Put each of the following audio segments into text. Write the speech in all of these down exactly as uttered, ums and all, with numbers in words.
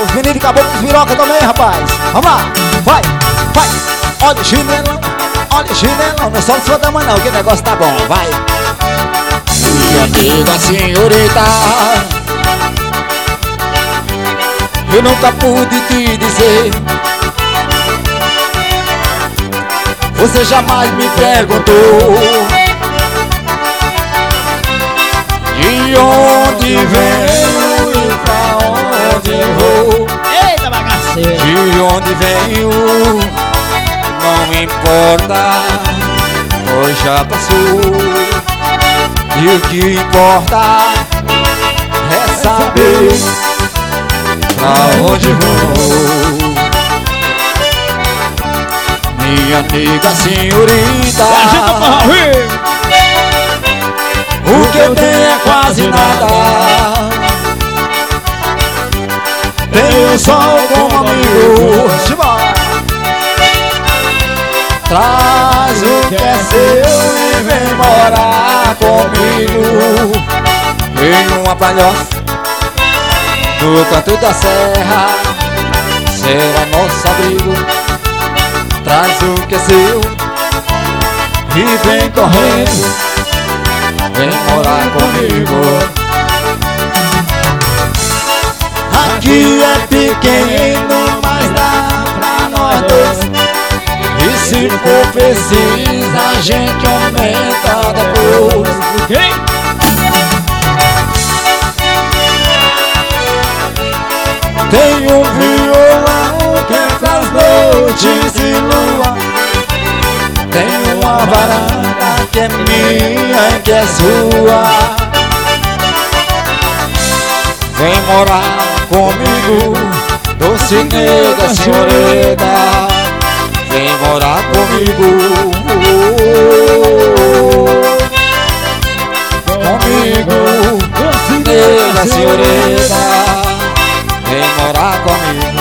Os meninos de caboclo, os miroca também, rapaz. Vamos lá, vai, vai. Olha o chinelão, olha o chinelão. Não solta sua dama não, que o negócio tá bom, vai. Minha amiga senhorita, eu nunca pude te dizer. Você jamais me perguntou de onde venho e pra onde vou. Eita bagaceira! De onde venho não importa, pois já passou. E o que importa é saber pra onde vou. Minha amiga senhorita, o que eu tenho é quase nada. Tenho só como amigo. Traz o que é seu e vem morar comigo em uma palhoça no canto da serra. Será nosso abrigo. Traz o que é seu e vem correndo, vem morar comigo. Aqui é pequeno, mas dá pra nós dois. E se for preciso, a gente aumenta depois. Quem? Tem um violão que é pras noites e lua. Tem uma varanda que é minha e que é sua. Vem morar comigo, doce nega senhorita. Vem morar comigo, comigo, nega senhorita. Vem morar comigo.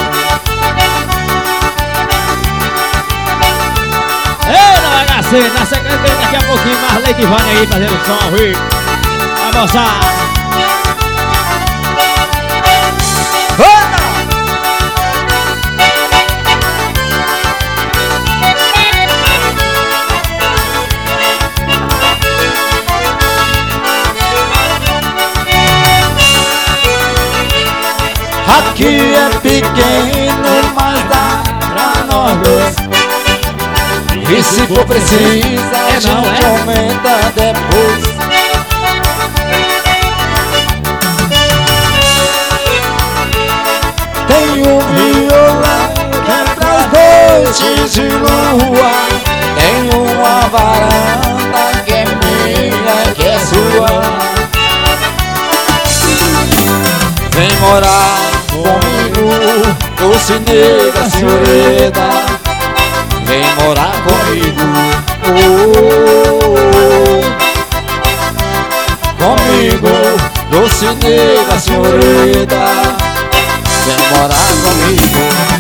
Ei, na bagaceira! Na sequência daqui a pouquinho mais Leite Vânia aí fazendo som, viu? Vai moçada! Aqui é pequeno, mas dá pra nós dois. E se for preciso, a gente aumenta depois. Tem um violão que é pras noites de lua. Tem uma varanda que é minha, que é sua. Vem morar comigo, doce nega senhorita. Vem morar comigo, oh, comigo, doce nega senhorita. Vem morar comigo.